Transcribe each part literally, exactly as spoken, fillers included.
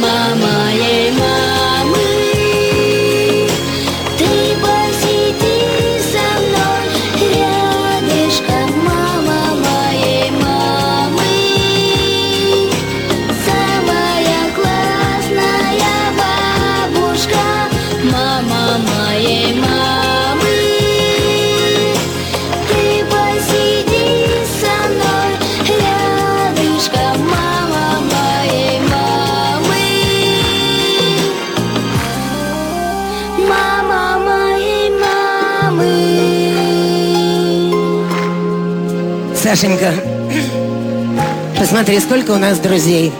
мама моей мамы. Ты посиди со мной рядышком, мама моей мамы. Самая классная бабушка, мама моей мамы. Ты посиди со мной рядышком, мама моей мамы. Мама моей мамы. Сашенька, посмотри, сколько у нас друзей.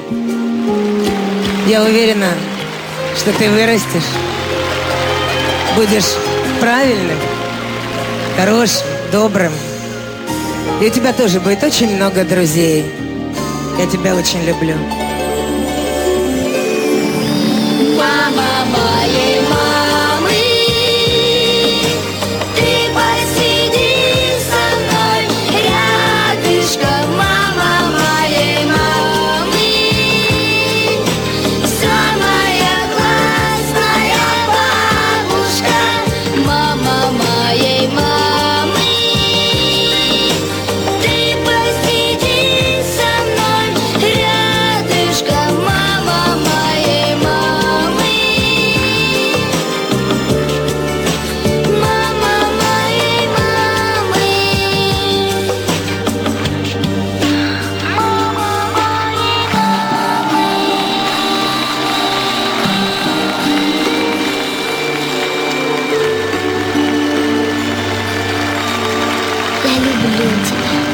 Я уверена, что ты вырастешь, будешь правильным, хорошим, добрым. И у тебя тоже будет очень много друзей. Я тебя очень люблю. Мама моей мамы, ты посиди со мной рядышком, мама моей мамы. Самая классная бабушка, мама моей мамы. Ты посиди со мной рядышком, мама моей мамы. Мама моей мамы. Мама моей мамы. Я люблю тебя.